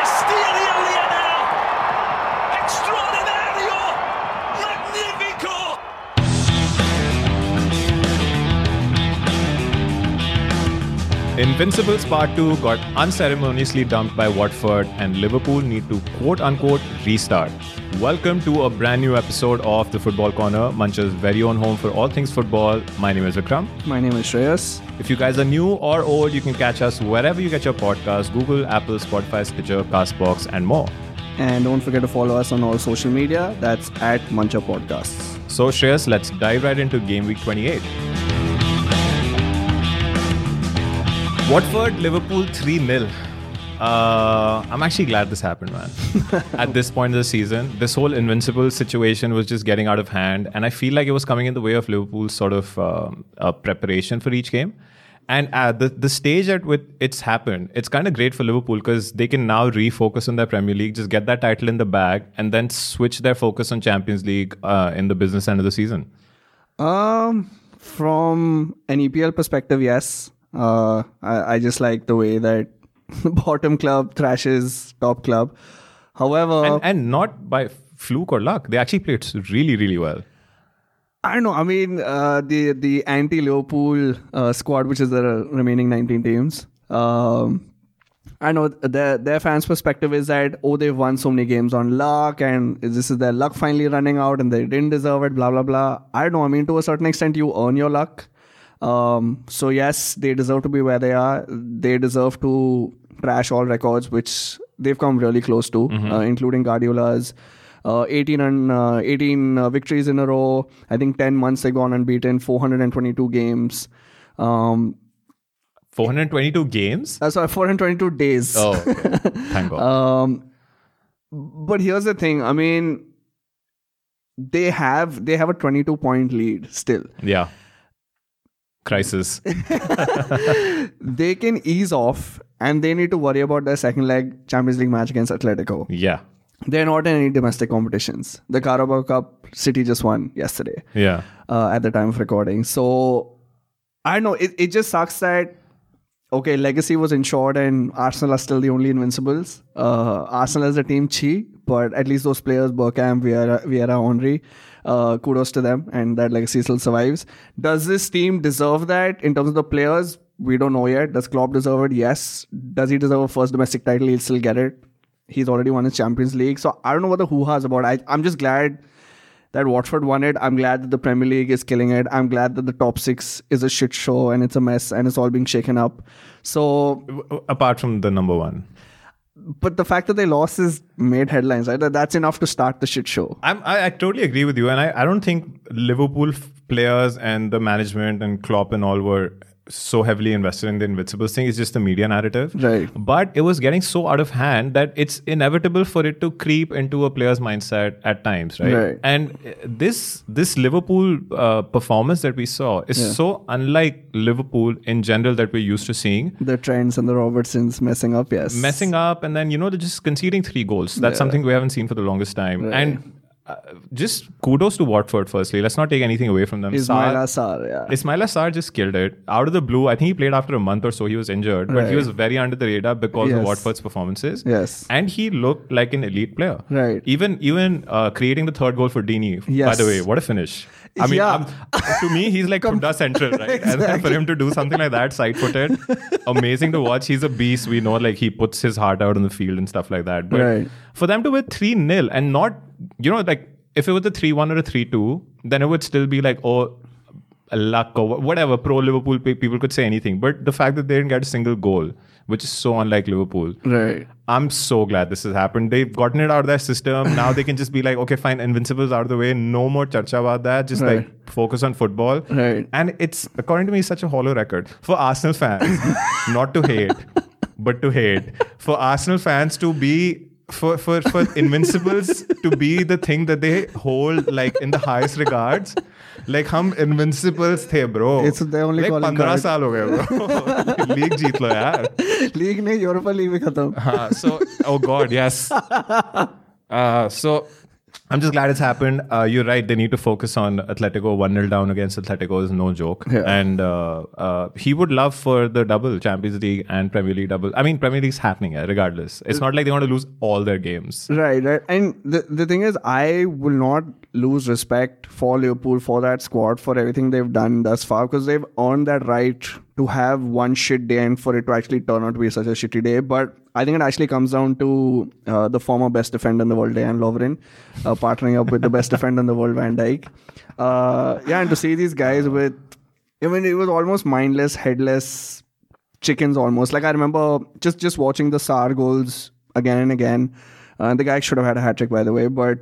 Castillo here now. Extraordinario. Magnifico. Invincibles Part 2 got unceremoniously dumped by Watford and Liverpool need to quote-unquote restart. Welcome to a brand new episode of The Football Corner, Manchester's very own home for all things football. My name is Vikram. My name is Shreyas. If you guys are new or old, you can catch us wherever you get your podcasts, Google, Apple, Spotify, Stitcher, CastBox, and more. And don't forget to follow us on all social media. That's at Mancha Podcasts. So Shreyas, let's dive right into Game Week 28. Watford, Liverpool 3-0. I'm actually glad this happened, man. At this point of the season, this whole invincible situation was just getting out of hand. And I feel like it was coming in the way of Liverpool's sort of preparation for each game. And the stage at which it's happened, it's kind of great for Liverpool because they can now refocus on their Premier League, just get that title in the bag, and then switch their focus on Champions League in the business end of the season. From an EPL perspective, yes. I just like the way that bottom club thrashes top club. However... And not by fluke or luck. They actually played really, really well. I don't know. I mean, the anti-Liverpool squad, which is the remaining 19 teams, I know their fans' perspective is that, they've won so many games on luck and this is their luck finally running out and they didn't deserve it, blah, blah, blah. I don't know. I mean, to a certain extent, you earn your luck. So yes, they deserve to be where they are. They deserve to trash all records, which they've come really close to, including Guardiola's 18 victories in a row. I think 10 months they've gone unbeaten, 422 games. 422 games? Sorry, 422 days. Oh, okay. Thank God. But here's the thing. I mean, they have a 22-point lead still. Yeah. Crisis. They can ease off and they need to worry about their second leg Champions League match against Atletico. Yeah. They're not in any domestic competitions. The Carabao Cup, City just won yesterday. Yeah. At the time of recording. So, I know, it just sucks that, legacy was insured and Arsenal are still the only invincibles. Arsenal as a team, but at least those players, Bergkamp, Vieira, Henry, kudos to them, and that legacy still survives. Does this team deserve that in terms of the players? We don't know yet. Does Klopp deserve it? Yes. Does he deserve a first domestic title? He'll still get it. He's already won his Champions League. So I don't know what the hoo-ha is about. I'm just glad that Watford won it. I'm glad that the Premier League is killing it. I'm glad that the top six is a shit show and it's a mess and it's all being shaken up. So, apart from the number one. But the fact that they lost is made headlines, right? That's enough to start the shit show. I totally agree with you. And I don't think Liverpool players and the management and Klopp and all were so heavily invested in the Invincibles thing. It's just the media narrative. Right. But it was getting so out of hand that it's inevitable for it to creep into a player's mindset at times, right? And this Liverpool performance that we saw is so unlike Liverpool in general that we're used to seeing. The Trents and the Robertsons messing up, yes. Messing up, and then, they're just conceding 3 goals. That's something we haven't seen for the longest time. Right. And just kudos to Watford, firstly. Let's not take anything away from them. Ismaila Sarr, Ismaila Sarr just killed it. Out of the blue, I think he played after a month or so. He was injured, but he was very under the radar because of Watford's performances. Yes. And he looked like an elite player. Right. Even creating the 3rd goal for Dini. By the way, what a finish. I mean, to me, he's like Kunda Central, right? Exactly. And then for him to do something like that, side-footed, amazing to watch. He's a beast. We know, like, he puts his heart out on the field and stuff like that. But for them to win 3-0 and not, if it was a 3-1 or a 3-2, then it would still be like, luck or whatever. Pro Liverpool people could say anything. But the fact that they didn't get a single goal, which is so unlike Liverpool. Right. I'm so glad this has happened. They've gotten it out of their system. Now they can just be like, okay, fine, Invincibles out of the way. No more charcha about that. Just like focus on football. Right. And it's, according to me, such a hollow record. For Arsenal fans, not to hate, but to hate. For Arsenal fans to be for Invincibles to be the thing that they hold like in the highest regards. Like हम Invincibles थे bro. It's the only like calling 15 card. साल हो गए bro. League जीत लो यार. League नहीं, Europa League भी खत्म. हाँ, so oh god, yes. So I'm just glad it's happened. You're right. They need to focus on Atletico. 1-0 down against Atletico is no joke. Yeah. And he would love for the double, Champions League and Premier League double. I mean, Premier League's happening regardless. It's not like they want to lose all their games. Right. And the thing is, I will not lose respect for Liverpool, for that squad, for everything they've done thus far, because they've earned that right to have one shit day and for it to actually turn out to be such a shitty day. But I think it actually comes down to the former best defender in the world, Dejan Lovren, partnering up with the best defender in the world, Van Dijk. And to see these guys with, I mean, it was almost mindless, headless chickens almost. Like I remember just watching the Sarr goals again and again. The guy should have had a hat-trick, by the way, but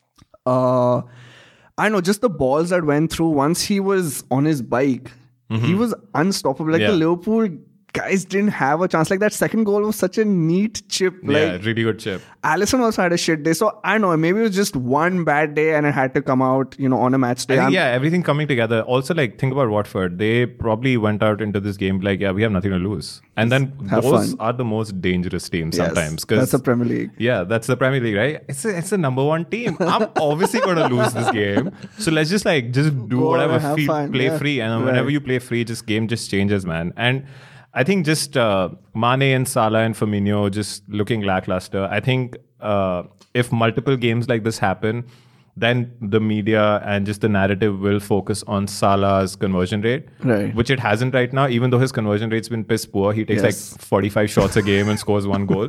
I know just the balls that went through once he was on his bike, he was unstoppable. Like the Liverpool guys didn't have a chance. Like that second goal was such a neat chip. Like, really good chip. Alisson also had a shit day. So I don't know, maybe it was just one bad day and it had to come out, on a match day. I think, everything coming together. Also, like, think about Watford. They probably went out into this game like, we have nothing to lose. And then those are the most dangerous teams sometimes. That's the Premier League. Yeah, that's the Premier League, right? It's the number one team. I'm obviously going to lose this game. So let's just do whatever, play free. And whenever you play free, game just changes, man. And I think just Mane and Salah and Firmino just looking lackluster. I think if multiple games like this happen, then the media and just the narrative will focus on Salah's conversion rate, which it hasn't right now, even though his conversion rate's been piss poor. He takes like 45 shots a game and scores 1 goal.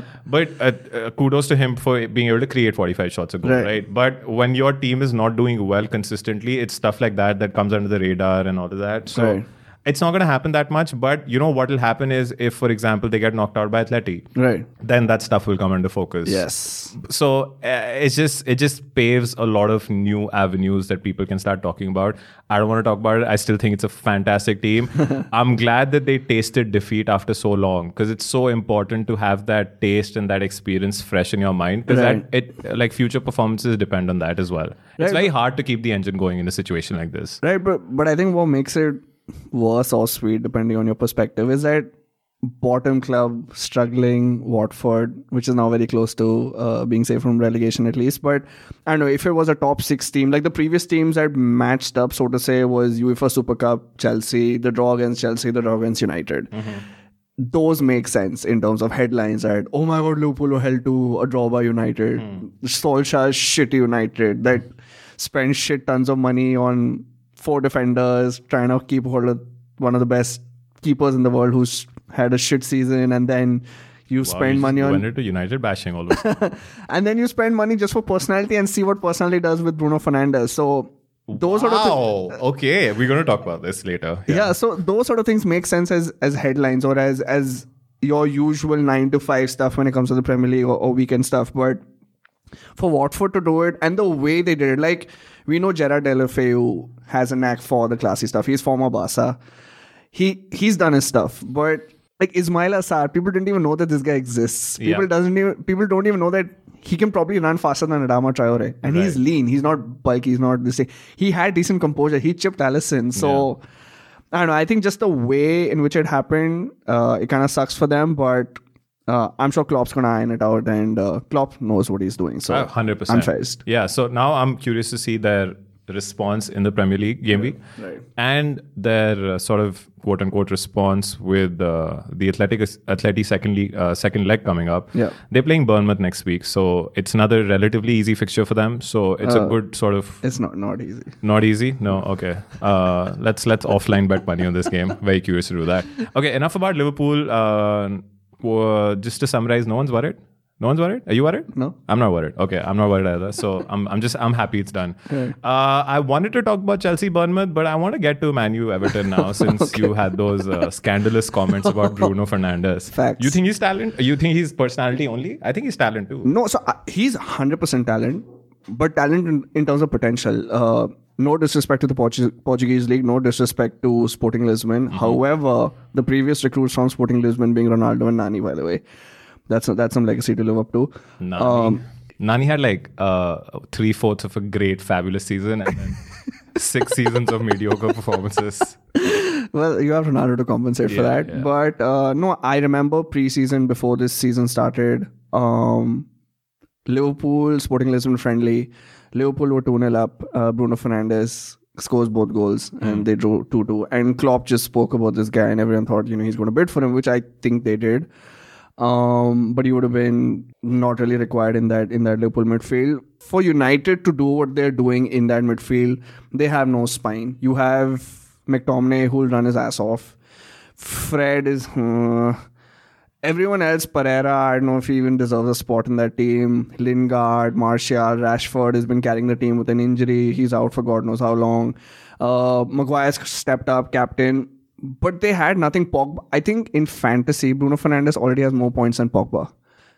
But kudos to him for being able to create 45 shots a goal, right? But when your team is not doing well consistently, it's stuff like that comes under the radar and all of that. So it's not going to happen that much, but what will happen is if, for example, they get knocked out by Atleti, then that stuff will come into focus. Yes. So it just paves a lot of new avenues that people can start talking about. I don't want to talk about it. I still think it's a fantastic team. I'm glad that they tasted defeat after so long, because it's so important to have that taste and that experience fresh in your mind, because like future performances depend on that as well. It's very hard to keep the engine going in a situation like this. Right, but I think what makes it worse or sweet, depending on your perspective, is that bottom club struggling Watford, which is now very close to being safe from relegation at least. But I don't know, if it was a top 6 team, like the previous teams that matched up, so to say, was UEFA Super Cup, Chelsea, the draw against Chelsea, the draw against United. Those make sense in terms of headlines that, oh my god, Liverpool were held to a draw by United. Solskjaer's shitty United that spent shit tons of money on 4 defenders, trying to keep hold of one of the best keepers in the world who's had a shit season, and then you spend money on... went into United bashing all of and then you spend money just for personality and see what personality does with Bruno Fernandes. So those sort of okay, we're going to talk about this later. Yeah, so those sort of things make sense as headlines or as your usual 9 to 5 stuff when it comes to the Premier League or weekend stuff. But for Watford to do it and the way they did it, like, we know Gerard Deulofeu has a knack for the classy stuff. He's former Barca. He's done his stuff. But like Ismail Assar, people didn't even know that this guy exists. People don't even know that he can probably run faster than Adama Traore. And he's lean. He's not bulky. He's not this thing. He had decent composure. He chipped Alisson. So I don't know. I think just the way in which it happened, it kind of sucks for them. But I'm sure Klopp's going to iron it out, and Klopp knows what he's doing. So 100%. I'm phased. Yeah, so now I'm curious to see their response in the Premier League game week and their sort of quote-unquote response with the Atleti second leg coming up. They're playing Bournemouth next week, so it's another relatively easy fixture for them. So it's a good sort of... It's not easy. Not easy? No? Okay. Let's offline bet money on this game. Very curious to do that. Okay, enough about Liverpool. Just to summarize, no one's worried? No one's worried? Are you worried? No. I'm not worried. Okay, I'm not worried either. So I'm happy it's done. I wanted to talk about Chelsea Bournemouth, but I want to get to Man U Everton now since you had those scandalous comments about Bruno Fernandes. Facts. You think he's talent? You think he's personality only? I think he's talent too. No, so he's 100% talent, but talent in terms of potential. No disrespect to the Portuguese league, no disrespect to Sporting Lisbon. However, the previous recruits from Sporting Lisbon being Ronaldo and Nani, by the way. That's some legacy to live up to. Nani had like 3/4 of a great, fabulous season and then 6 seasons of mediocre performances. Well, you have Ronaldo to compensate for that. Yeah. But no, I remember pre-season before this season started. Liverpool, Sporting Lisbon friendly. Liverpool were 2-0 up. Bruno Fernandes scores both goals and they drew 2-2. And Klopp just spoke about this guy and everyone thought, he's going to bid for him, which I think they did. But he would have been not really required in that Liverpool midfield. For United to do what they're doing in that midfield, they have no spine. You have McTominay who'll run his ass off. Fred is... Everyone else, Pereira, I don't know if he even deserves a spot in that team. Lingard, Martial, Rashford has been carrying the team with an injury. He's out for God knows how long. Maguire's stepped up, captain. But they had nothing. Pogba, I think in fantasy, Bruno Fernandes already has more points than Pogba.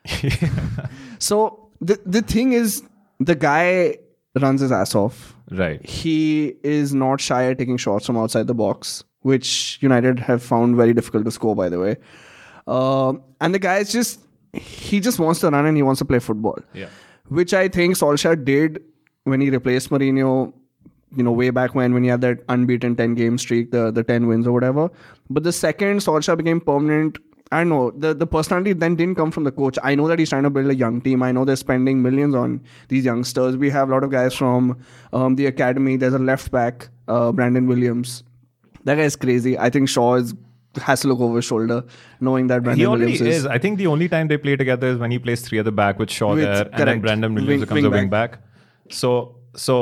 So the thing is, the guy runs his ass off. Right. He is not shy at taking shots from outside the box, which United have found very difficult to score, by the way. And the guy is he just wants to run and he wants to play football. Yeah. Which I think Solskjaer did when he replaced Mourinho, way back when he had that unbeaten 10-game streak, the 10 wins or whatever. But the second Solskjaer became permanent, I don't know, the personality then didn't come from the coach. I know that he's trying to build a young team. I know they're spending millions on these youngsters. We have a lot of guys from the academy. There's a left back, Brandon Williams. That guy is crazy. I think Shaw has to look over his shoulder, knowing that Brandon Williams is. I think the only time they play together is when he plays 3 at the back with Shaw there, correct. and then Brandon Williams becomes a wing back. So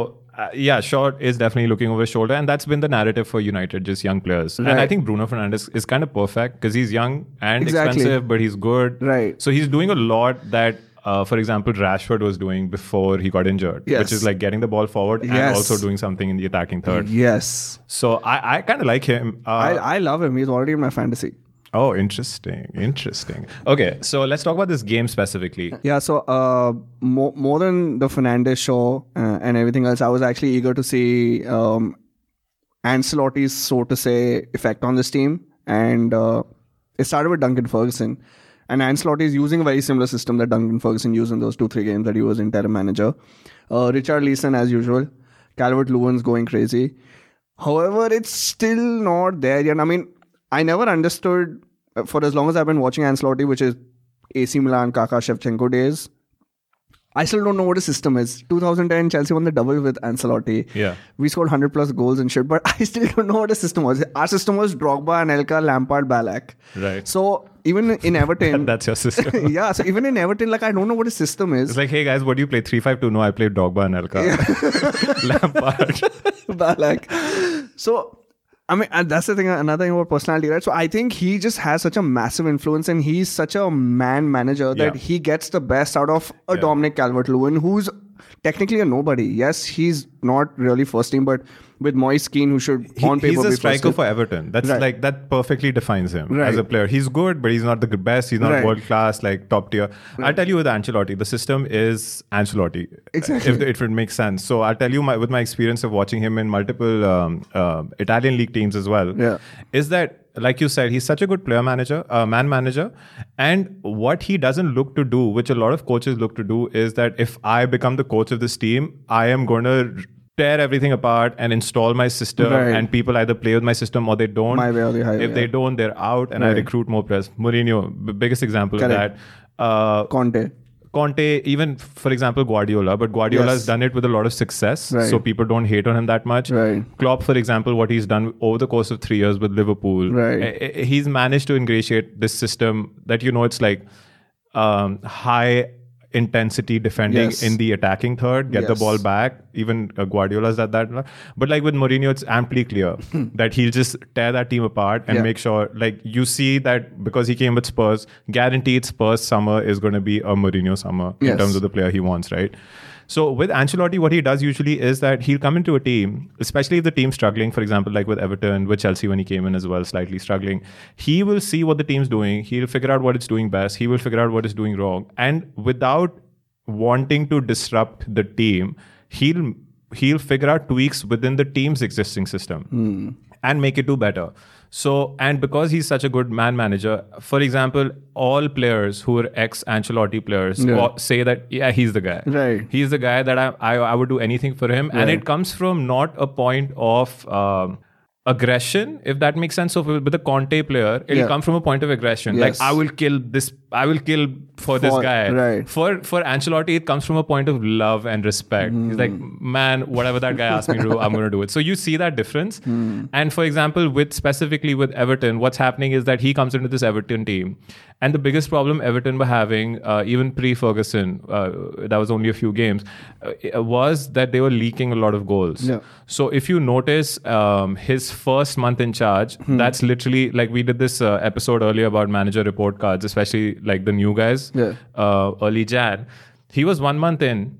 Shaw is definitely looking over his shoulder, and that's been the narrative for United, just young players. Right. And I think Bruno Fernandes is kind of perfect because he's young and Exactly. expensive, but he's good. Right. So he's doing a lot that, for example, Rashford was doing before he got injured, Yes. which is like getting the ball forward and Yes. also doing something in the attacking third. Yes. So I kind of like him. I love him. He's already in my fantasy. Oh, interesting. Okay, so let's talk about this game specifically. Yeah, so more than the Fernandes show and everything else, I was actually eager to see Ancelotti's, so to say, effect on this team. And it started with Duncan Ferguson. And Ancelotti is using a very similar system that Duncan Ferguson used in those 2-3 games that he was interim manager. Richard Leeson, as usual. Calvert-Lewin's going crazy. However, it's still not there yet. I mean, I never understood, for as long as I've been watching Ancelotti, which is AC Milan, Kaká, Shevchenko days, I still don't know what his system is. 2010, Chelsea won the double with Ancelotti. Yeah. We scored 100 plus goals and shit, but I still don't know what his system was. Our system was Drogba, Anelka, Lampard, Ballack. Right. So even in Everton... That's your system. Yeah, so even in Everton, I don't know what his system is. It's like, hey guys, what do you play? 3-5-2? No, I played Drogba and Elka. Lampard. Ballack. So, I mean, and that's the thing, another thing about personality, right? So I think he just has such a massive influence and he's such a man manager that he gets the best out of a Dominic Calvert-Lewin, who's technically a nobody. Yes, he's not really first team, but with Moise Keane, who should on paper He's be a first striker team. for Everton. That's Right. that perfectly defines him Right. as a player. He's good, but he's not the best. He's not Right. world class, like top tier. I'll tell you with Ancelotti, the system is Ancelotti. Exactly. If it makes sense. So I'll tell you with my experience of watching him in multiple Italian league teams as well, is that, like you said, he's such a good man manager. And what he doesn't look to do, which a lot of coaches look to do, is that if I become the coach of this team, I am going to tear everything apart and install my system, and people either play with my system or they don't. My way or the highway. If they don't, they're out, and I recruit more players. Mourinho, biggest example of that. Conte, even for example Guardiola, but Guardiola has done it with a lot of success, so people don't hate on him that much. Klopp, for example, what he's done over the course of 3 years with Liverpool, he's managed to ingratiate this system that, it's like high intensity defending in the attacking third, get the ball back. Even Guardiola's done that. But like with Mourinho, it's amply clear that he'll just tear that team apart and make sure, like, you see that because he came with Spurs, guaranteed Spurs summer is going to be a Mourinho summer in terms of the player he wants, right? So with Ancelotti, what he does usually is that he'll come into a team, especially if the team's struggling, for example, like with Everton, with Chelsea when he came in as well, slightly struggling. He will see what the team's doing. He'll figure out what it's doing best. He will figure out what it's doing wrong. And without wanting to disrupt the team, he'll figure out tweaks within the team's existing system and make it do better. So, and because he's such a good man manager, for example, all players who are ex-Ancelotti players say that, he's the guy. Right. He's the guy that I would do anything for him. And it comes from not a point of aggression, if that makes sense. So with the Conte player, it'll come from a point of aggression. Yes. Like, I will kill for this guy. Right. For Ancelotti, it comes from a point of love and respect. He's like, man, whatever that guy asked me to do, I'm going to do it. So you see that difference. And for example, specifically with Everton, what's happening is that he comes into this Everton team. And the biggest problem Everton were having, even pre-Ferguson, that was only a few games, was that they were leaking a lot of goals. Yeah. So if you notice his first month in charge, that's literally, like we did this episode earlier about manager report cards, especially like the new guys, early Jan. He was 1 month in.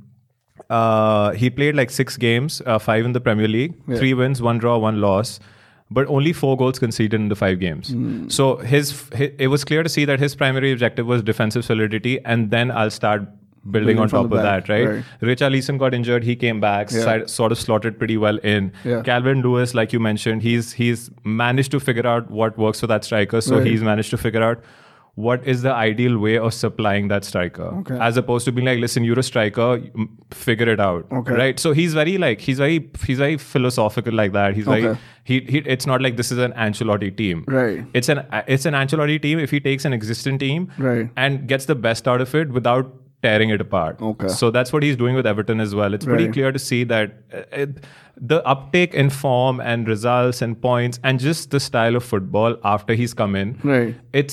He played like 6 games, 5 in the Premier League, 3 wins, 1 draw, 1 loss, but only 4 goals conceded in the 5 games. So it was clear to see that his primary objective was defensive solidity, and then I'll start building on top of that, right? Richarlison got injured, he came back, sort of slotted pretty well in. Calvin Lewis, like you mentioned, he's managed to figure out what works for that striker. So he's managed to figure out what is the ideal way of supplying that striker, as opposed to being like, listen, you're a striker, figure it out, right? So he's very philosophical like that. He's very it's not like this is an Ancelotti team, right? It's an Ancelotti team if he takes an existing team and gets the best out of it without tearing it apart. So that's what he's doing with Everton as well. It's pretty clear to see that the uptake in form and results and points and just the style of football after he's come in,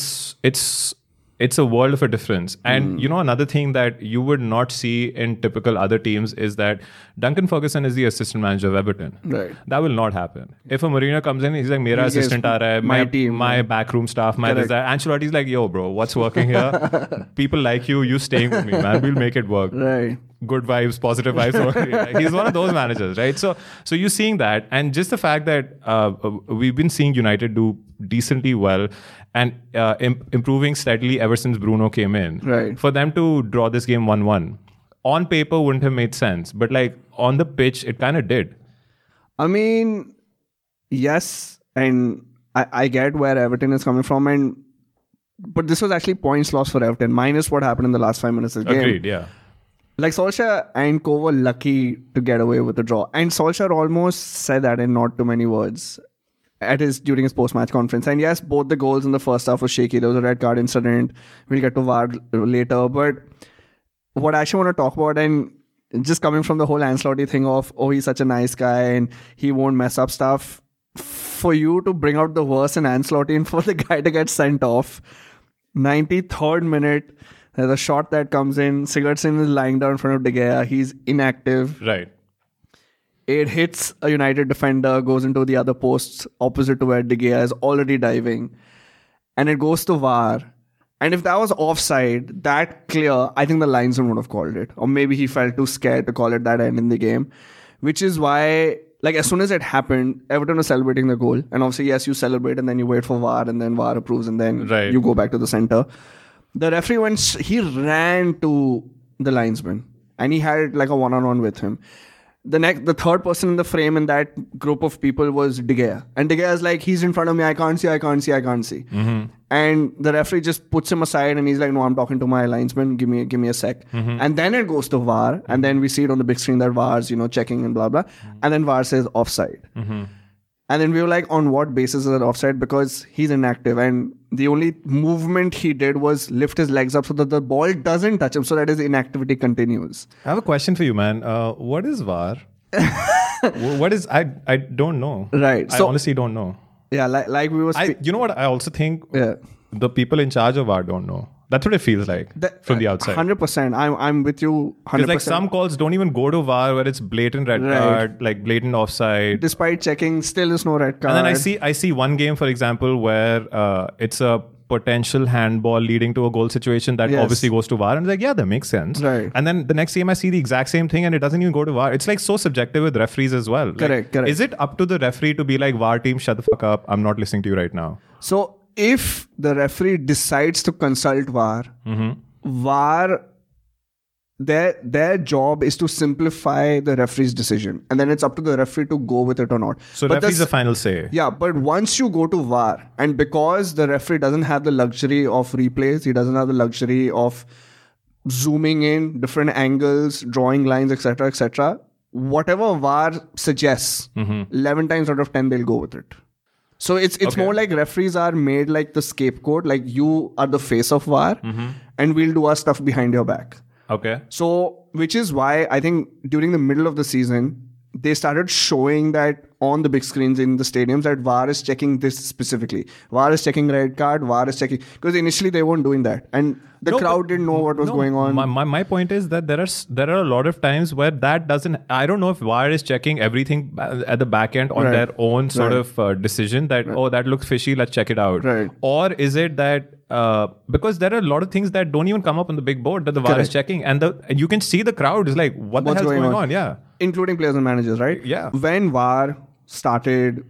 it's a world of a difference. And you know, another thing that you would not see in typical other teams is that Duncan Ferguson is the assistant manager of Everton. That will not happen. If a Mourinho comes in, he's like, Mera assistant aa raha hai, my team, my backroom staff, my desire. Ancelotti's like, yo, bro, what's working here? People like you staying with me, man. We'll make it work. Good vibes, positive vibes. He's one of those managers, right? So you're seeing that, and just the fact that we've been seeing United do decently well and improving steadily ever since Bruno came in. For them to draw this game 1-1, on paper wouldn't have made sense, but like on the pitch, it kind of did. I mean, yes, and I get where Everton is coming from, but this was actually points lost for Everton, minus what happened in the last 5 minutes of the game. Agreed, yeah. Like, Solskjaer and Co were lucky to get away with the draw. And Solskjaer almost said that in not too many words during his post-match conference. And yes, both the goals in the first half were shaky. There was a red card incident. We'll get to VAR later. But what I actually want to talk about, and just coming from the whole Ancelotti thing of, oh, he's such a nice guy and he won't mess up stuff. For you to bring out the worst in Ancelotti and for the guy to get sent off, 93rd minute, there's a shot that comes in. Sigurdsson is lying down in front of De Gea. He's inactive. Right. It hits a United defender, goes into the other posts opposite to where De Gea is already diving. And it goes to VAR. And if that was offside, that clear, I think the linesman would have called it. Or maybe he felt too scared to call it that end in the game. Which is why, like, as soon as it happened, Everton was celebrating the goal. And obviously, yes, you celebrate and then you wait for VAR and then VAR approves and then you go back to the center. The referee he ran to the linesman and he had like a one-on-one with him. The third person in the frame in that group of people was De Gea. And De Gea is like, he's in front of me, I can't see. And the referee just puts him aside and he's like, no, I'm talking to my linesman, give me a sec. And then it goes to VAR and then we see it on the big screen that VAR's, checking and blah, blah. And then VAR says offside. And then we were like, on what basis is that offside? Because he's inactive and the only movement he did was lift his legs up so that the ball doesn't touch him, so that his inactivity continues. I have a question for you, man. What is VAR? What is... I don't know. Right. I honestly don't know. Yeah, like we were... you know what? I also think the people in charge of VAR don't know. That's what it feels like from the outside. 100%. I'm with you 100%. Because like some calls don't even go to VAR where it's blatant red card, like blatant offside. Despite checking, still is no red card. And then I see one game, for example, where it's a potential handball leading to a goal situation that obviously goes to VAR. And like, yeah, that makes sense. Right. And then the next game I see the exact same thing and it doesn't even go to VAR. It's like so subjective with referees as well. Correct. Is it up to the referee to be like, VAR team, shut the fuck up. I'm not listening to you right now. So if the referee decides to consult VAR, VAR, their job is to simplify the referee's decision. And then it's up to the referee to go with it or not. So referee's the final say. Yeah, but once you go to VAR, and because the referee doesn't have the luxury of replays, he doesn't have the luxury of zooming in, different angles, drawing lines, etc., etc., whatever VAR suggests, 11 times out of 10, they'll go with it. So it's Okay. more like referees are made like the scapegoat, like you are the face of VAR, and we'll do our stuff behind your back. Okay. So, which is why I think during the middle of the season, they started showing that on the big screens in the stadiums that VAR is checking this specifically. VAR is checking red card, VAR is checking... Because initially they weren't doing that. And the crowd didn't know what was going on. My point is that there are a lot of times where that doesn't... I don't know if VAR is checking everything at the back end on their own sort of decision that, oh, that looks fishy, let's check it out. Right. Or is it that... because there are a lot of things that don't even come up on the big board that the VAR is checking. And you can see the crowd is like, what the hell's going on? Yeah. Including players and managers, right? Yeah. When VAR started,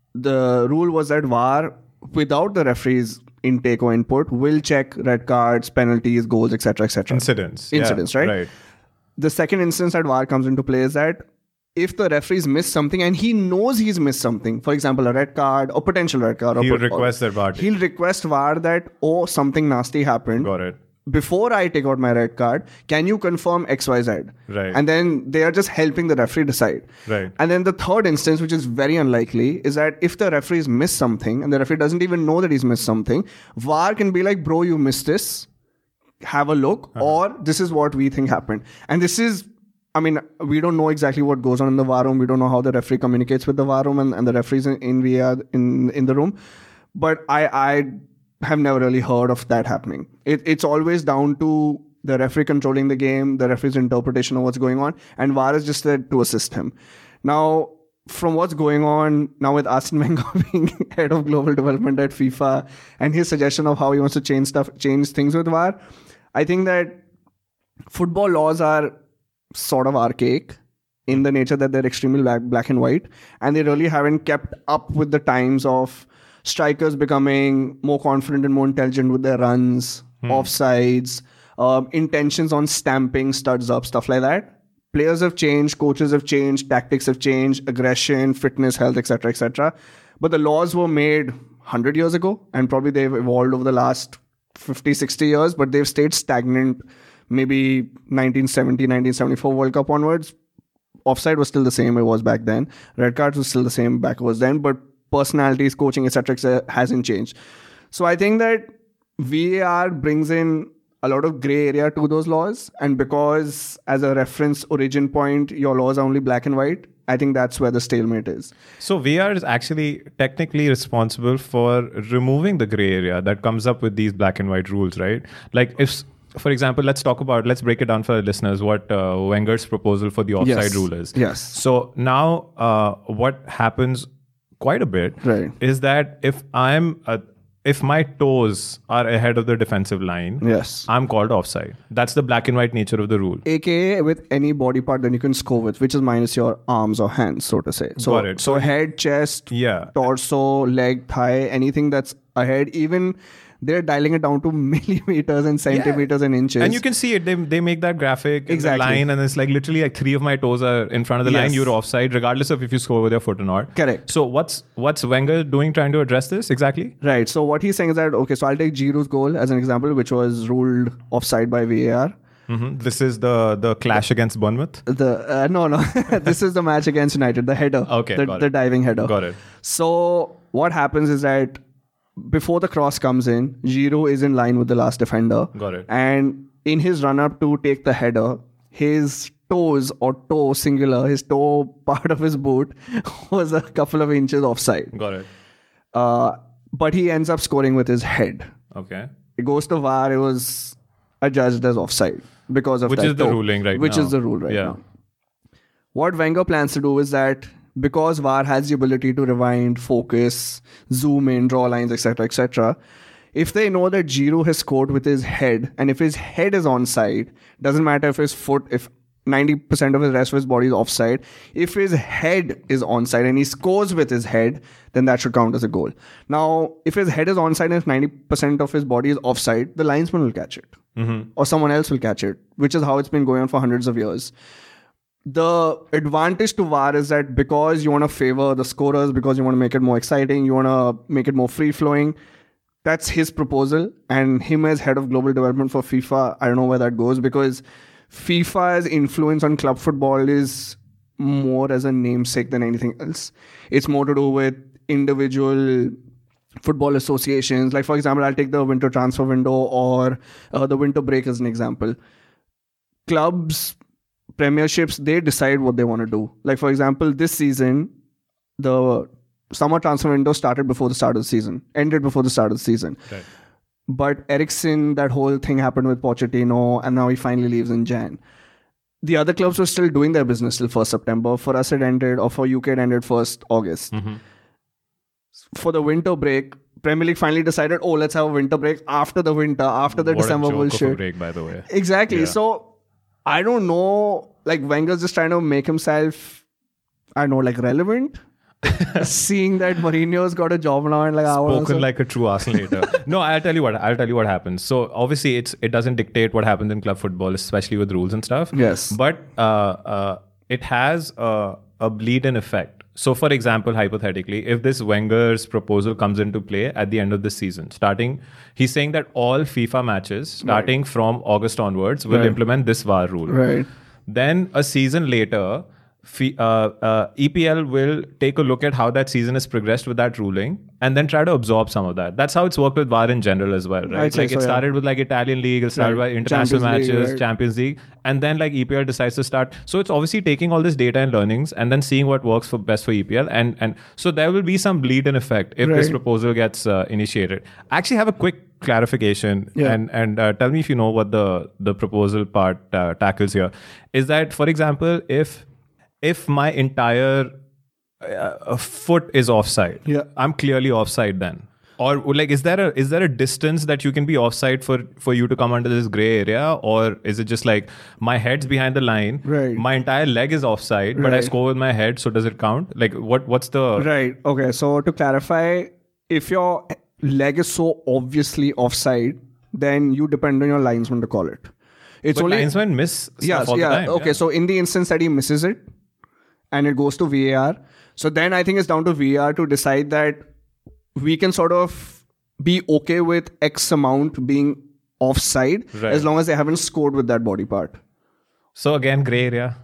the rule was that VAR, without the referee's intake or input, will check red cards, penalties, goals, etc., etc. Incidents, right? The second instance that VAR comes into play is that if the referee's missed something and he knows he's missed something, for example, a red card or potential red card, he'll request that VAR. He'll request VAR that, oh, something nasty happened. Got it. Before I take out my red card, can you confirm XYZ? Right. And then they are just helping the referee decide. Right. And then the third instance, which is very unlikely, is that if the referee's missed something and the referee doesn't even know that he's missed something, VAR can be like, bro, you missed this. Have a look. Or this is what we think happened. And this is, I mean, we don't know exactly what goes on in the VAR room. We don't know how the referee communicates with the VAR room and the referees in VAR in the room. But I have never really heard of that happening. It's always down to the referee controlling the game, the referee's interpretation of what's going on, and VAR is just there to assist him. Now, from what's going on now with Arsene Wenger being head of global development at FIFA and his suggestion of how he wants to change things with VAR, I think that football laws are sort of archaic in the nature that they're extremely black and white, and they really haven't kept up with the times of strikers becoming more confident and more intelligent with their runs, offsides, intentions on stamping studs up, stuff like that. Players have changed, coaches have changed, tactics have changed, aggression, fitness, health, etc., etc. But the laws were made 100 years ago, and probably they've evolved over the last 50, 60 years, but they've stayed stagnant maybe 1970, 1974 World Cup onwards. Offside was still the same it was back then. Red cards was still the same back it was then, but personalities, coaching, etc., hasn't changed. So I think that VAR brings in a lot of gray area to those laws, and because as a reference origin point, your laws are only black and white, I think that's where the stalemate is. So VAR is actually technically responsible for removing the gray area that comes up with these black and white rules, right? Like if, for example, let's break it down for the listeners what Wenger's proposal for the offside rule is. Yes. So now what happens quite a bit is that if my toes are ahead of the defensive line, I'm called offside. That's the black and white nature of the rule. AKA with any body part that you can score with, which is minus your arms or hands, so to say. So, got it. So head, chest, torso, leg, thigh, anything that's ahead, even they're dialing it down to millimeters and centimeters and inches. And you can see it. They make that graphic in the line, and it's like literally like 3 of my toes are in front of the line. You're offside, regardless of if you score with your foot or not. Correct. So what's Wenger doing trying to address this exactly? Right. So what he's saying is that, okay, so I'll take Giroud's goal as an example, which was ruled offside by VAR. Mm-hmm. This is the clash against Bournemouth? No. This is the match against United, the header. Okay, the diving header. Got it. So what happens is that before the cross comes in, Giroud is in line with the last defender. Got it. And in his run-up to take the header, his toes, or toe singular, his toe part of his boot was a couple of inches offside. Got it. But he ends up scoring with his head. Okay. It goes to VAR. It was adjudged as offside because of that Which is the toe, ruling right now. Which is the rule right now. What Wenger plans to do is that because VAR has the ability to rewind, focus, zoom in, draw lines, etc., etc., if they know that Giroud has scored with his head, and if his head is onside, doesn't matter if his foot, if 90% of the rest of his body is offside, if his head is onside and he scores with his head, then that should count as a goal. Now, if his head is onside and if 90% of his body is offside, the linesman will catch it. Mm-hmm. Or someone else will catch it, which is how it's been going on for hundreds of years. The advantage to VAR is that because you want to favor the scorers, because you want to make it more exciting, you want to make it more free-flowing, that's his proposal. And him as head of global development for FIFA, I don't know where that goes, because FIFA's influence on club football is more as a namesake than anything else. It's more to do with individual football associations. Like, for example, I'll take the winter transfer window or the winter break as an example. Clubs, premierships, they decide what they want to do. Like, for example, this season, the summer transfer window started before the start of the season, ended before the start of the season. Right. But Eriksen, that whole thing happened with Pochettino, and now he finally leaves in Jan. The other clubs were still doing their business till 1st September. For us, it ended, or for UK, it ended 1st August. For the winter break, Premier League finally decided, let's have a winter break after the winter, after the December What a joke bullshit. of a break, by the way. Exactly. Yeah. So, I don't know, like, Wenger's just trying to make himself, I don't know, like, relevant. Seeing that Mourinho's got a job now and like Spoken like a true Arsenal hater. No, I'll tell you what happens. So obviously it doesn't dictate what happens in club football, especially with rules and stuff. Yes. But it has a bleed-in effect. So for example, hypothetically, if this Wenger's proposal comes into play at the end of the season, he's saying that all FIFA matches starting from August onwards will implement this VAR rule. Right. Then a season later, EPL will take a look at how that season has progressed with that ruling and then try to absorb some of that. That's how it's worked with VAR in general as well, right? Like it started with like Italian League, it started by international matches, Champions League, and then like EPL decides to start. So it's obviously taking all this data and learnings and then seeing what works for best for EPL. And so there will be some bleed-in effect if this proposal gets initiated. I actually have a quick clarification and tell me if you know what the proposal part tackles here. Is that, for example, if my entire foot is offside, I'm clearly offside then. Or like, is there a distance that you can be offside for you to come under this gray area, or is it just like my head's behind the line, my entire leg is offside, but I score with my head, so does it count? Like, what's the right? Okay, so to clarify, if your leg is so obviously offside, then you depend on your linesman to call it. It's but only linesmen miss stuff all the time. Okay, so in the instance that he misses it, and it goes to VAR. So then I think it's down to VAR to decide that we can sort of be okay with X amount being offside as long as they haven't scored with that body part. So again, grey area.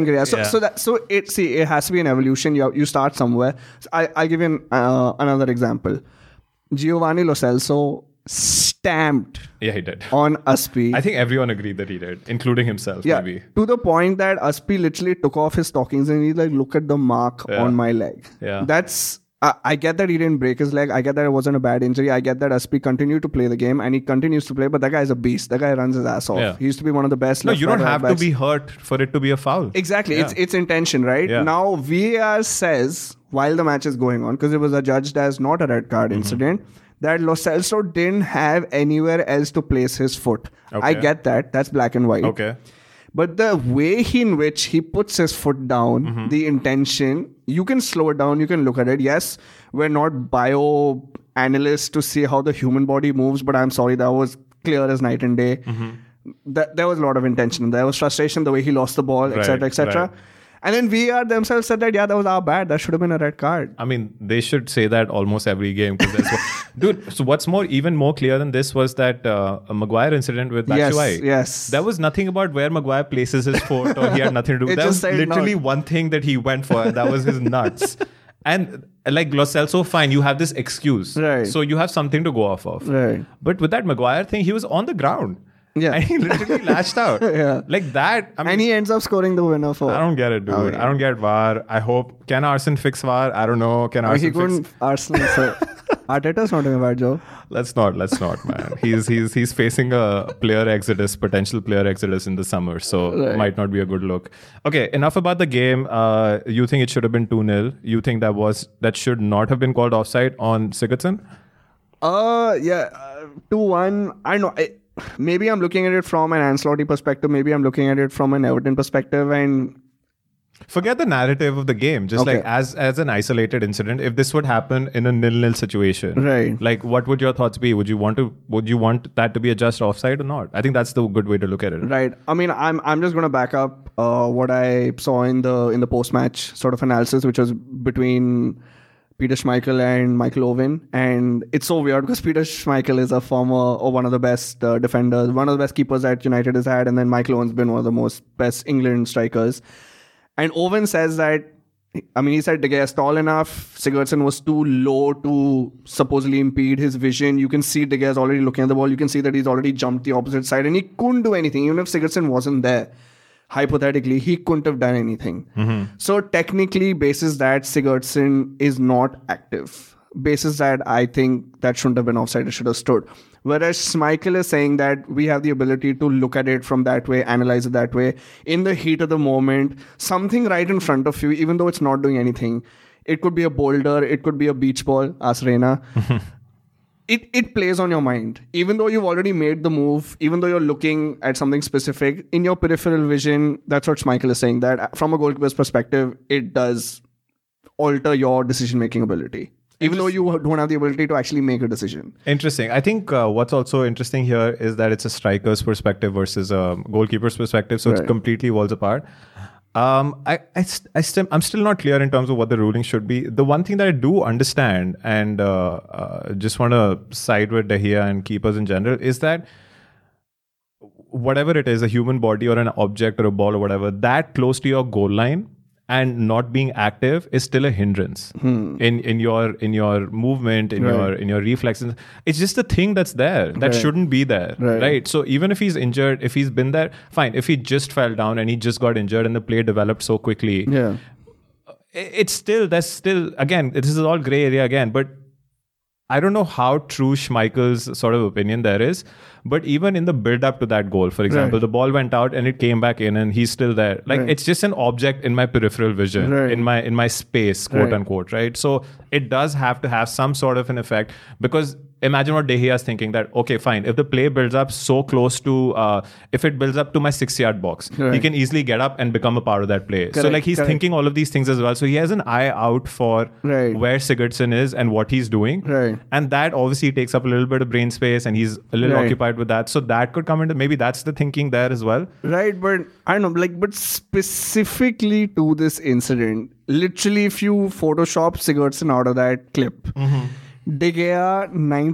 So it has to be an evolution. You start somewhere. So I'll give you another example. Giovanni Lo Celso stamped he did on Aspi. I think everyone agreed that he did, including himself. Maybe to the point that Aspi literally took off his stockings and he's like, look at the mark on my leg. That's I get that he didn't break his leg. I get that it wasn't a bad injury. I get that Aspi continued to play the game and he continues to play, but that guy is a beast. That guy runs his ass off. He used to be one of the best. No, you don't have to be hurt for it to be a foul. Exactly. It's intention, right? Now VAR says, while the match is going on, because it was adjudged as not a red card incident, that Lo Celso didn't have anywhere else to place his foot. I get that. That's black and white. Okay. But the way in which he puts his foot down, the intention, you can slow it down, you can look at it. Yes, we're not bio-analysts to see how the human body moves, but I'm sorry, that was clear as night and day. There was a lot of intention. There was frustration, the way he lost the ball, etc., etc. And then VAR themselves said that, that was our bad. That should have been a red card. I mean, they should say that almost every game. Dude, so what's even more clear than this was that a Maguire incident with Batshuayi. Yes. There was nothing about where Maguire places his foot or he had nothing to do with it. That was literally one thing that he went for, and that was his nuts. And like Lo Celso, fine, you have this excuse. Right. So you have something to go off of. Right. But with that Maguire thing, he was on the ground. Yeah. And he literally lashed out. Like that. I mean, and he ends up scoring the winner for... I don't get it, dude. I don't get VAR. I hope... Can Arsene fix VAR? I don't know. Can Arsene fix... He couldn't... Arsenal... So Arteta's not doing a bad job. Let's not, man. He's facing a potential player exodus in the summer. So it might not be a good look. Okay, enough about the game. You think it should have been 2-0. You think that should not have been called offside on Sigurdsson? 2-1. I don't know. Maybe I'm looking at it from an Ancelotti perspective. Maybe I'm looking at it from an Everton perspective. And forget the narrative of the game. Just like as an isolated incident, if this would happen in a 0-0 situation, right? Like, what would your thoughts be? Would you want that to be a just offside or not? I think that's the good way to look at it. Right. I mean, I'm just going to back up what I saw in the post-match sort of analysis, which was between Peter Schmeichel and Michael Owen. And it's so weird because Peter Schmeichel is a former or one of the best defenders, one of the best keepers that United has had. And then Michael Owen's been one of the best England strikers. And Owen says that I mean, he said De Gea is tall enough. Sigurdsson was too low to supposedly impede his vision. You can see De Gea is already looking at the ball. You can see that he's already jumped the opposite side and he couldn't do anything. Even if Sigurdsson wasn't there, hypothetically, he couldn't have done anything. So technically, basis that Sigurdsson is not active. Basis that I think that shouldn't have been offside. It should have stood. Whereas Schmeichel is saying that we have the ability to look at it from that way, analyze it that way. In the heat of the moment, something right in front of you, even though it's not doing anything. It could be a boulder. It could be a beach ball, ask Reina. It plays on your mind. Even though you've already made the move, even though you're looking at something specific, in your peripheral vision, that's what Schmeichel is saying, that from a goalkeeper's perspective, it does alter your decision-making ability. Even though you don't have the ability to actually make a decision. Interesting. I think what's also interesting here is that it's a striker's perspective versus a goalkeeper's perspective. So it completely worlds apart. I'm still not clear in terms of what the ruling should be. The one thing that I do understand and just want to side with De Gea and keepers in general is that whatever it is, a human body or an object or a ball or whatever, that close to your goal line and not being active is still a hindrance in your movement, in your reflexes. It's just a thing that's there that shouldn't be there, right? So even if he's injured, if he's been there, fine. If he just fell down and he just got injured and the play developed so quickly, it's still, that's still, again, this is all gray area again, but I don't know how true Schmeichel's sort of opinion there is, but even in the build-up to that goal, for example, the ball went out and it came back in and he's still there. Like, it's just an object in my peripheral vision, in my space, quote unquote, right? So it does have to have some sort of an effect, because imagine what De Gea is thinking, that, okay, fine, if the play builds up so close to, if it builds up to my 6-yard box, he can easily get up and become a part of that play. So like he's thinking all of these things as well. So he has an eye out for where Sigurdsson is and what he's doing. And that obviously takes up a little bit of brain space and he's a little occupied with that. So that could come into, maybe that's the thinking there as well. Right, but I don't know, like, but specifically to this incident, literally if you Photoshop Sigurdsson out of that clip, De Gea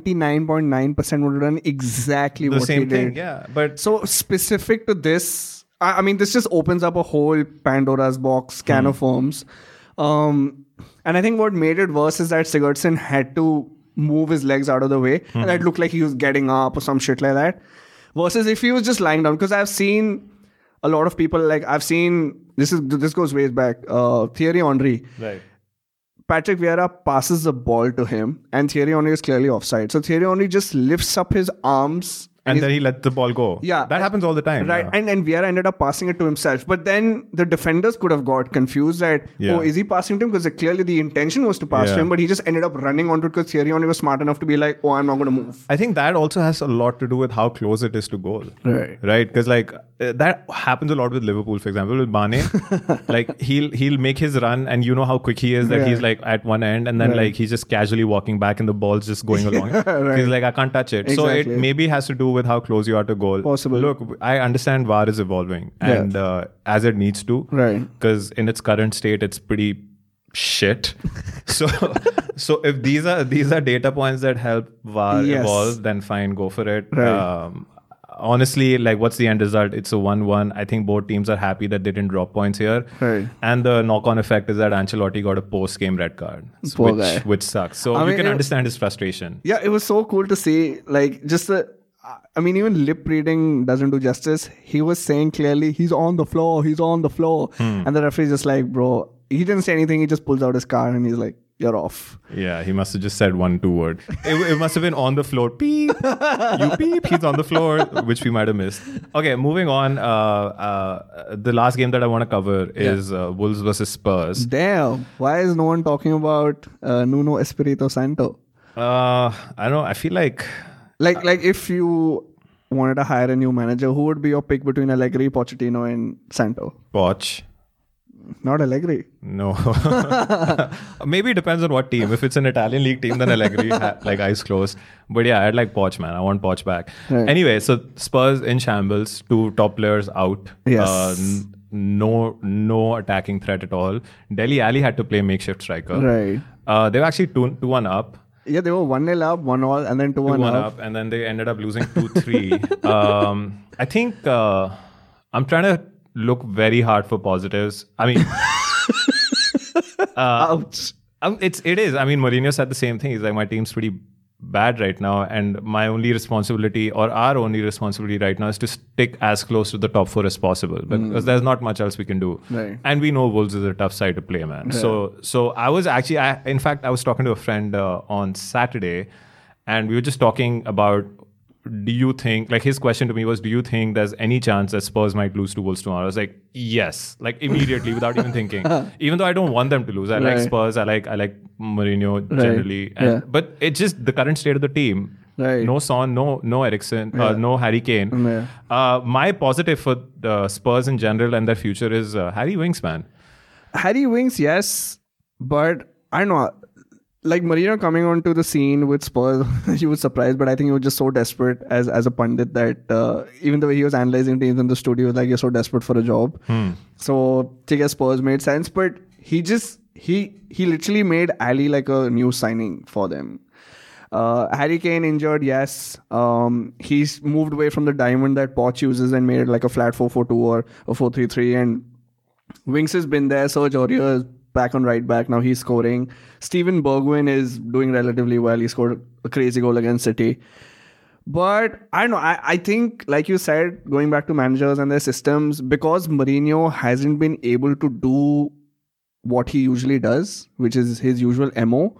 99.9% would have done exactly the what same he did. thing, yeah. But so specific to this, I mean, this just opens up a whole Pandora's box can of worms. And I think what made it worse is that Sigurdsson had to move his legs out of the way, and it looked like he was getting up or some shit like that. Versus if he was just lying down, because I've seen a lot of people, like I've seen this goes way back. Thierry Henry. right. Patrick Vieira passes the ball to him and Thierry Henry is clearly offside. So Thierry Henry just lifts up his arms And then he let the ball go. Yeah. That happens all the time. Right. Yeah. And Vieira ended up passing it to himself. But then the defenders could have got confused that, oh, is he passing to him? Because clearly the intention was to pass to him, but he just ended up running onto it because Thierry Henry was smart enough to be like, oh, I'm not going to move. I think that also has a lot to do with how close it is to goal. Right. Right? Because like that happens a lot with Liverpool, for example. With Mane, like he'll make his run and you know how quick he is that he's like at one end and then like he's just casually walking back and the ball's just going along. He's like, I can't touch it. So it maybe has to do with how close you are to goal. Possible. Look, I understand VAR is evolving and as it needs to. Right. Because in its current state, it's pretty shit. So if these are data points that help VAR evolve, then fine, go for it. Right. Honestly, like, what's the end result? It's a 1-1. I think both teams are happy that they didn't drop points here. Right. And the knock-on effect is that Ancelotti got a post-game red card, which sucks. So you can understand his frustration. Yeah, it was so cool to see, like, just the... I mean, even lip reading doesn't do justice. He was saying clearly, he's on the floor. And the referee's just like, bro, he didn't say anything. He just pulls out his card and he's like, you're off. Yeah, he must have just said 1-2 word. It must have been on the floor. Beep. You beep. He's on the floor, which we might have missed. Okay, moving on. The last game that I want to cover is Wolves versus Spurs. Damn. Why is no one talking about Nuno Espirito Santo? I don't know. I feel like... Like if you wanted to hire a new manager, who would be your pick between Allegri, Pochettino and Santo? Poch. Not Allegri. No. Maybe it depends on what team. If it's an Italian league team, then Allegri, like eyes closed. But yeah, I'd like Poch, man. I want Poch back. Right. Anyway, so Spurs in shambles, 2 top players out. Yes. No attacking threat at all. Dele Alli had to play makeshift striker. Right. They were actually 2-1 up. Yeah, they were 1-0 up, 1-1, and then 2-1 up. And then they ended up losing 2-3. I think I'm trying to look very hard for positives. I mean, Ouch. It is. I mean, Mourinho said the same thing. He's like, my team's pretty bad right now, and my only responsibility, or our only responsibility right now, is to stick as close to the top 4 as possible, because there's not much else we can do. Right. And we know Wolves is a tough side to play, man. Yeah. So I was actually, in fact, I was talking to a friend on Saturday, and we were just talking about, do you think, like his question to me was, do you think there's any chance that Spurs might lose to Wolves tomorrow? I was like, yes, like immediately without even thinking. Even though I don't want them to lose. I like Spurs, I like Mourinho generally. And, but it's just the current state of the team. Right. No Son, no Eriksen, no Harry Kane. My positive for the Spurs in general and their future is Harry Winks, man. Harry Winks, yes, but I don't know. Like Mourinho coming onto the scene with Spurs, he was surprised, but I think he was just so desperate as a pundit that even the way he was analyzing teams in the studio, like, you're so desperate for a job. So take as Spurs made sense, but he literally made Ali like a new signing for them. Harry Kane injured, yes. He's moved away from the diamond that Poch uses and made it like a flat 4-4-2 or a 4-3-3. And Winks has been there. Serge Aurier is back on right back. Now he's scoring. Steven Bergwijn is doing relatively well. He scored a crazy goal against City. But I don't know. I think, like you said, going back to managers and their systems, because Mourinho hasn't been able to do what he usually does, which is his usual MO.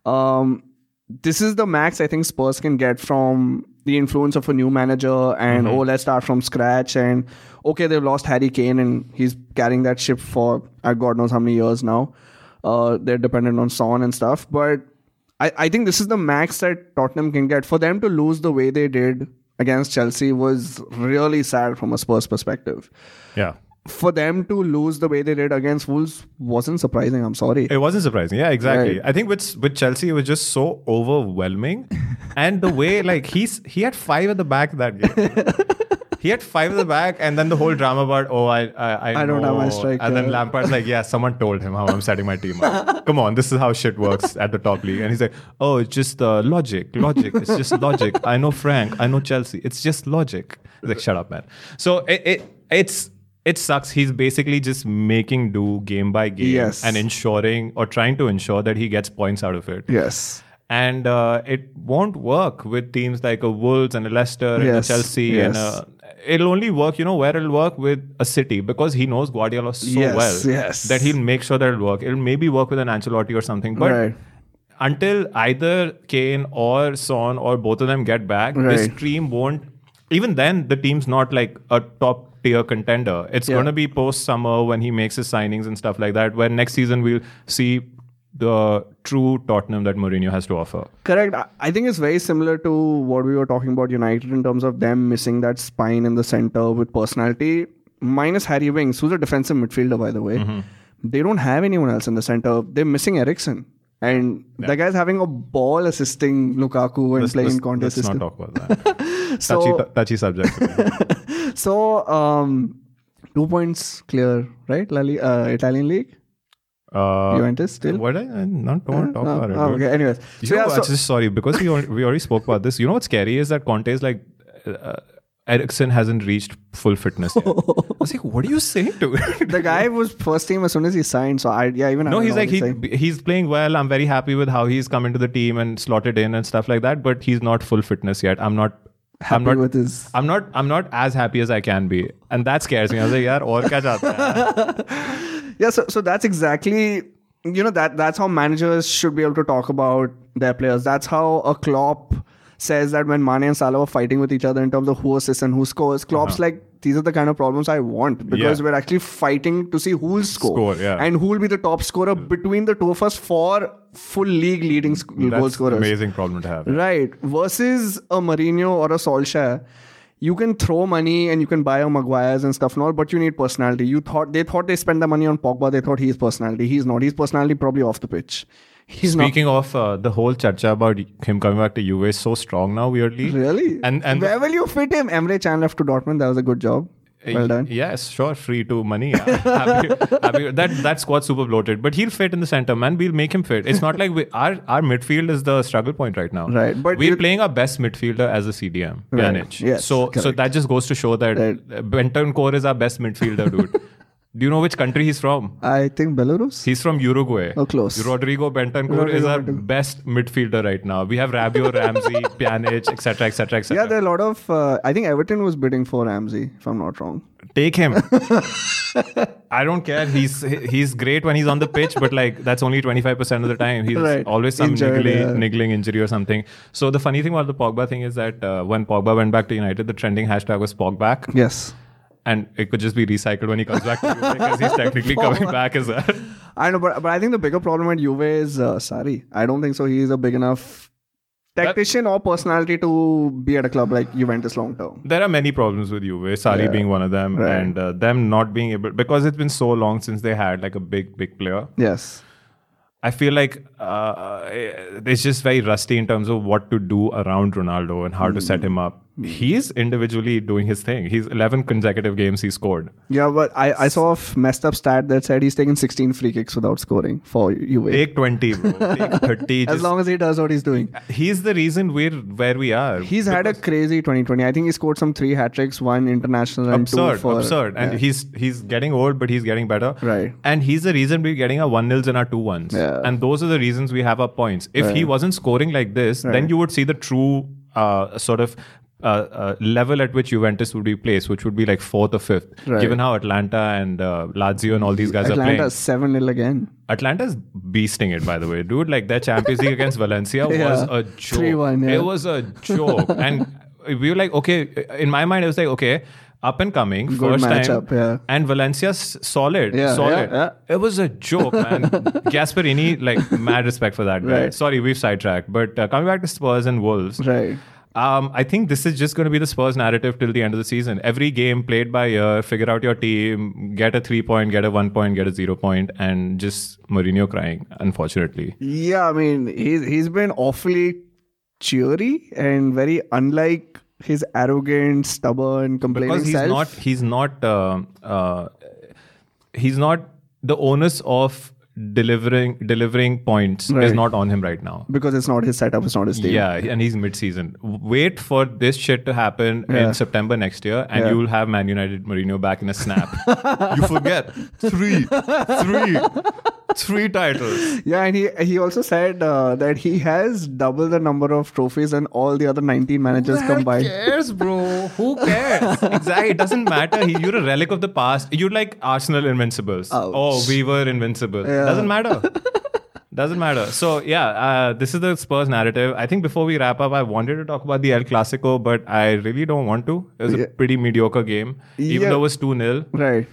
This is the max I think Spurs can get from the influence of a new manager and let's start from scratch. And okay, they've lost Harry Kane and he's carrying that ship for God knows how many years now. They're dependent on Son and stuff. But I think this is the max that Tottenham can get. For them to lose the way they did against Chelsea was really sad from a Spurs perspective. Yeah. For them to lose the way they did against Wolves wasn't surprising. I'm sorry. It wasn't surprising. Yeah, exactly. Right. I think with Chelsea, it was just so overwhelming. And the way, like, he had 5 at the back that game. He had 5 at the back, and then the whole drama about, I don't have my striker. And then Lampard's like, yeah, someone told him how I'm setting my team up. Come on, this is how shit works at the top league. And he's like, oh, it's just logic. It's just logic. I know Frank. I know Chelsea. It's just logic. He's like, shut up, man. So it sucks. He's basically just making do game by game and ensuring or trying to ensure that he gets points out of it. Yes. And it won't work with teams like a Wolves and a Leicester and a Chelsea. And it'll only work, where it'll work with a City, because he knows Guardiola so well that he'll make sure that it'll work. It'll maybe work with an Ancelotti or something. But until either Kane or Son or both of them get back, this team won't. Even then, the team's not like a top tier contender. It's going to be post-summer when he makes his signings and stuff like that, where next season we'll see the true Tottenham that Mourinho has to offer. Correct. I think it's very similar to what we were talking about United in terms of them missing that spine in the center with personality. Minus Harry Winks, who's a defensive midfielder, by the way. They don't have anyone else in the center. They're missing Eriksen. And the guy's having a ball assisting Lukaku and playing Conte's system. Let's not talk about that. Touchy subject. So, 2 points clear, right? Italian League? Juventus still? What? I don't want to talk about it. Okay, anyways. Just sorry, because we already spoke about this. You know what's scary is that Conte is like, Eriksen hasn't reached full fitness yet. I was like, what are you saying to it? The guy was first team as soon as he signed. So he's playing well. I'm very happy with how he's come into the team and slotted in and stuff like that. But he's not full fitness yet. I'm not as happy as I can be, and that scares me. I was like, yaar, aur kya chahta hai? Yeah, so that's exactly, that's how managers should be able to talk about their players. That's how a Klopp says that when Mane and Salah were fighting with each other in terms of who assists and who scores, Klopp's like, these are the kind of problems I want, because we're actually fighting to see who'll score and who will be the top scorer between the two of us for full league leading goal scorers. That's an amazing problem to have. Right. Versus a Mourinho or a Solskjaer, you can throw money and you can buy a Maguires and stuff and all, but you need personality. They thought they spent the money on Pogba. They thought he's personality. He's not. He's personality probably off the pitch. Speaking of the whole charcha about him coming back to Juve is so strong now, weirdly. Really? And where will you fit him? Emre Can left to Dortmund. That was a good job. Well done. Yes, sure. Free to money. Happy. That squad's super bloated, but he'll fit in the center, man. We'll make him fit. It's not like our midfield is the struggle point right now. Right, but we're playing our best midfielder as a CDM, Pjanic. Yes, so that just goes to show that Bentancur is our best midfielder, dude. Do you know which country he's from? I think Belarus. He's from Uruguay. Oh, close. Rodrigo Bentancur is our best midfielder right now. We have Rabiot, Ramsey, Pjanic, etc., etc., etc. Yeah, there are a lot of. I think Everton was bidding for Ramsey, if I'm not wrong. Take him. I don't care. He's great when he's on the pitch, but like that's only 25% of the time. He's always some niggling injury or something. So the funny thing about the Pogba thing is that when Pogba went back to United, the trending hashtag was Pogback. Yes. And it could just be recycled when he comes back to Juve because he's technically coming back as well. I know, but I think the bigger problem at Juve is Sarri. I don't think so. He's a big enough tactician or personality to be at a club like Juventus long term. There are many problems with Juve, Sarri being one of them, and them not being able, because it's been so long since they had like a big player. Yes. I feel like it's just very rusty in terms of what to do around Ronaldo and how to set him up. He's individually doing his thing. He's 11 consecutive games he scored. Yeah, but I saw a messed up stat that said he's taken 16 free kicks without scoring for Juve. Take 20, bro. Take 30. As long as he does what he's doing. He's the reason we're where we are. He's had a crazy 2020. I think he scored some 3 hat-tricks, 1 international and 2 for... Absurd. And he's getting old, but he's getting better. Right. And he's the reason we're getting our 1-0s and our 2-1s. Yeah. And those are the reasons we have our points. If he wasn't scoring like this, then you would see the true sort of level at which Juventus would be placed, which would be like 4th or 5th, given how Atlanta and Lazio and all these guys are playing. Atlanta's 7-0 again. Atlanta's beasting it, by the way. Dude, like their Champions League against Valencia was a joke. 3-1, It was a joke. And we were like, okay, in my mind, it was like, okay, up and coming, Good first matchup, time. And Valencia's solid. It was a joke, man. Gasperini, like, mad respect for that guy. Sorry, we've sidetracked. But coming back to Spurs and Wolves. Right. I think this is just going to be the Spurs narrative till the end of the season. Every game played by ear, figure out your team, get a 3-point, get a 1-point, get a 0-point, and just Mourinho crying, unfortunately. Yeah, I mean, he's been awfully cheery and very unlike his arrogant, stubborn, complaining self. He's not the onus of delivering points is not on him right now, because it's not his setup, it's not his team. Yeah, and he's mid-season. Wait for this shit to happen in September next year, and you will have Man United Mourinho back in a snap. You forget three titles. Yeah, and he also said that he has double the number of trophies than all the other 19 managers combined. Who cares, bro? Who cares? Exactly, it doesn't matter. You're a relic of the past. You're like Arsenal Invincibles. Ouch. Oh, we were invincible. Yeah. Doesn't matter. So this is the Spurs narrative. I think before we wrap up, I wanted to talk about the El Clasico, but I really don't want to. It was a pretty mediocre game, even though it was 2-0. Right.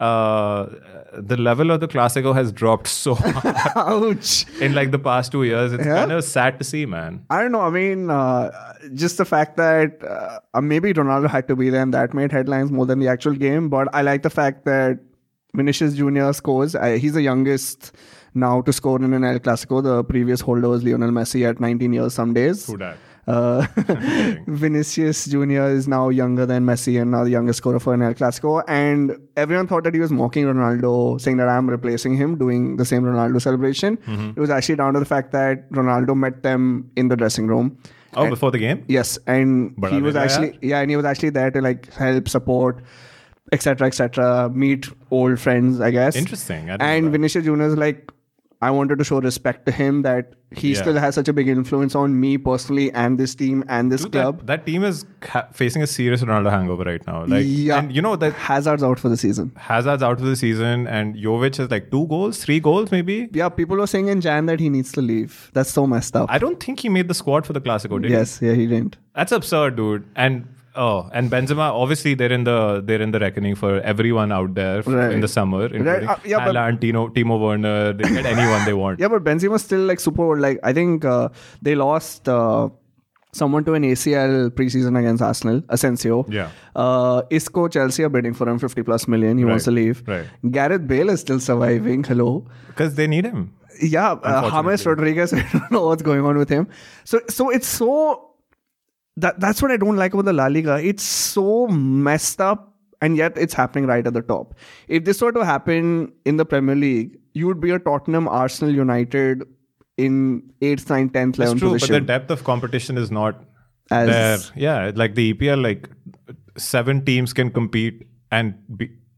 The level of the Clasico has dropped so much. Ouch. In like the past 2 years. It's kind of sad to see, man. I don't know. I mean, just the fact that maybe Ronaldo had to be there and that made headlines more than the actual game. But I like the fact that Vinicius Jr. scores. He's the youngest now to score in an El Clasico. The previous holder was Lionel Messi at 19 years some days. Who dat? Vinicius Jr. is now younger than Messi and now the youngest scorer for an El Clasico. And everyone thought that he was mocking Ronaldo, saying that I'm replacing him, doing the same Ronaldo celebration. It was actually down to the fact that Ronaldo met them in the dressing room. Oh, before the game? Yes. And he was actually there to like help, support, etc., meet old friends, I guess. Interesting. And Vinicius Jr. is like, I wanted to show respect to him that he still has such a big influence on me personally and this team and this club. That team is facing a serious Ronaldo hangover right now. Like, and you know that Hazard's out for the season. And Jovic has like 3 goals maybe. Yeah, people were saying in Jan that he needs to leave. That's so messed up. I don't think he made the squad for the Clasico, did he? Yes, he didn't. That's absurd, dude. And Benzema, obviously they're in the reckoning for everyone out there in the summer, including Haaland, Timo Werner. They get anyone they want. Yeah, but Benzema's still like super old. Like I think they lost someone to an ACL preseason against Arsenal, Asensio. Yeah. Isco, Chelsea are bidding for him 50+ million. He wants to leave. Right. Gareth Bale is still surviving. Hello. Because they need him. Yeah. James Rodriguez, I don't know what's going on with him. So it's so... That's what I don't like about the La Liga. It's so messed up, and yet it's happening right at the top. If this were to happen in the Premier League, you would be a Tottenham, Arsenal, United in 8th, 9th, 10th, 11th That's true, position. but the depth of competition is not as there. Yeah, like the EPL, like 7 teams can compete and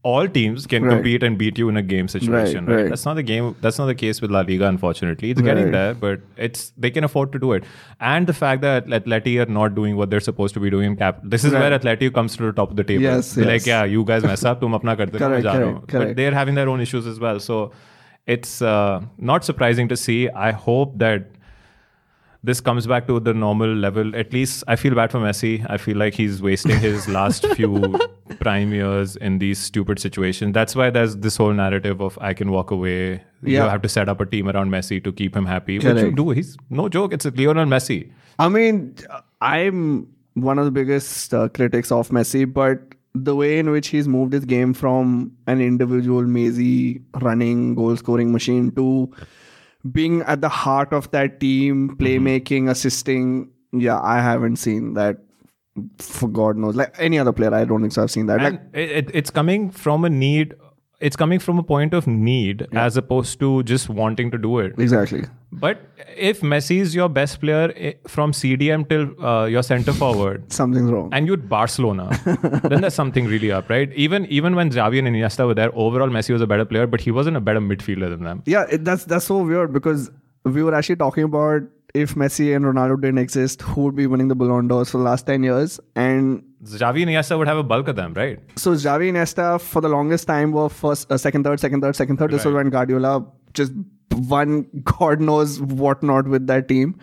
all teams can compete and beat you in a game situation, right? That's not the game. That's not the case with La Liga, unfortunately. It's getting there, but they can afford to do it. And the fact that Atleti are not doing what they're supposed to be doing in this is where Atleti comes to the top of the table. Yes. Like, yeah, you guys mess up, tum apna karte raho, ja raha hu. But they're having their own issues as well. So it's not surprising to see. I hope that this comes back to the normal level. At least I feel bad for Messi. I feel like he's wasting his last few prime years in these stupid situations. That's why there's this whole narrative of I can walk away. You have to set up a team around Messi to keep him happy. Which you do. He's no joke. It's Lionel Messi. I mean, I'm one of the biggest critics of Messi, but the way in which he's moved his game from an individual mazy running goal scoring machine to being at the heart of that team, playmaking, assisting. Yeah, I haven't seen that for God knows. Like any other player, I don't think so I've seen that. And it's coming from a need. It's coming from a point of need as opposed to just wanting to do it. Exactly. But if Messi is your best player from CDM till your center forward, something's wrong. And you're Barcelona, then there's something really up, right? Even when Xavi and Iniesta were there, overall Messi was a better player, but he wasn't a better midfielder than them. Yeah, that's so weird because we were actually talking about if Messi and Ronaldo didn't exist, who would be winning the Ballon d'Ors for the last 10 years? And Xavi and Iniesta would have a bulk of them, right? So Xavi and Iniesta for the longest time were first, second, third. Right. This was when Guardiola just won God knows what not with that team.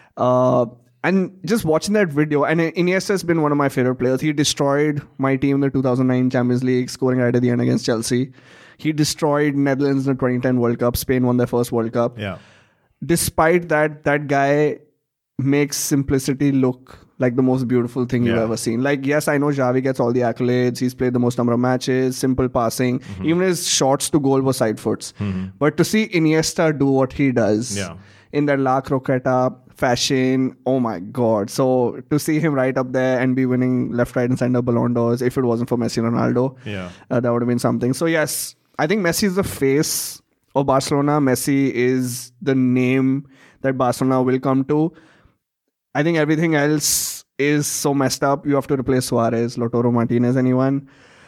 And just watching that video, and Iniesta has been one of my favorite players. He destroyed my team in the 2009 Champions League, scoring right at the end against Chelsea. He destroyed Netherlands in the 2010 World Cup. Spain won their first World Cup. Yeah. Despite that guy makes simplicity look like the most beautiful thing you've ever seen. Like, yes, I know Xavi gets all the accolades. He's played the most number of matches, simple passing. Even his shots to goal were side foots. But to see Iniesta do what he does in that La Croqueta fashion, oh my God. So to see him right up there and be winning left, right and center Ballon d'Ors, if it wasn't for Messi and Ronaldo, that would have been something. So yes, I think Messi is the face of Barcelona. Messi is the name that Barcelona will come to. I think everything else is so messed up. You have to replace Suarez, Lautaro Martinez, anyone.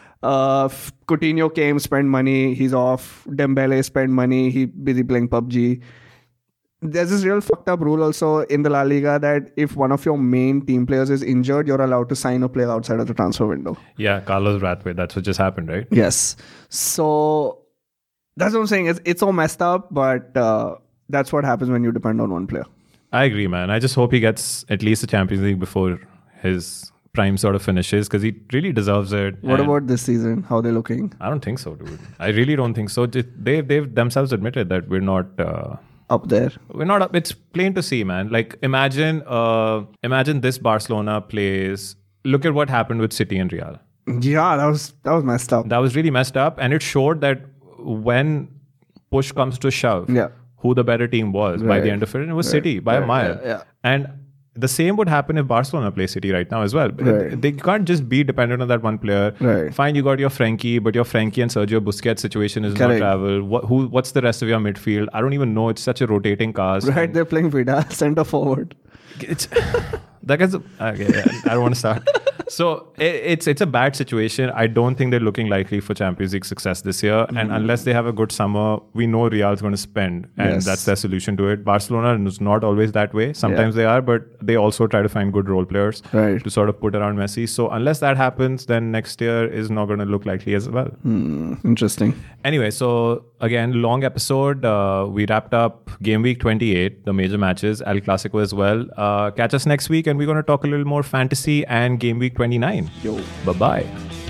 Coutinho came, spent money, he's off. Dembele spent money, he busy playing PUBG. There's this real fucked up rule also in the La Liga that if one of your main team players is injured, you're allowed to sign a player outside of the transfer window. Yeah, Carlos Rathway, that's what just happened, right? Yes. So that's what I'm saying. It's all messed up, but that's what happens when you depend on one player. I agree, man. I just hope he gets at least the Champions League before his prime sort of finishes because he really deserves it. What about this season? How they're looking? I don't think so, dude. I really don't think so. They've themselves admitted that we're not up there. We're not up. It's plain to see, man. Like imagine this Barcelona plays. Look at what happened with City and Real. Yeah, that was messed up. That was really messed up, and it showed that when push comes to shove, who the better team was by the end of it. And it was City by a mile. Yeah. And the same would happen if Barcelona plays City right now as well. They can't just be dependent on that one player. Fine, you got your Frankie, but your Frankie and Sergio Busquets situation is not travel. What's the rest of your midfield? I don't even know. It's such a rotating cast. Right, they're playing Vidal center forward. It's that guy's okay. I don't want to start. So it's a bad situation. I don't think they're looking likely for Champions League success this year. And unless they have a good summer, we know Real's going to spend. And that's their solution to it. Barcelona is not always that way. Sometimes they are, but they also try to find good role players to sort of put around Messi. So unless that happens, then next year is not going to look likely as well. Interesting. Anyway, so again, long episode. We wrapped up game week 28, the major matches, El Clasico as well. Catch us next week and we're going to talk a little more fantasy and game week 29. Yo. Bye-bye.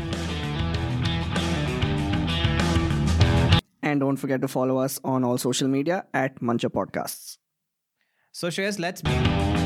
And don't forget to follow us on all social media at Mancha Podcasts. So Shreyas, let's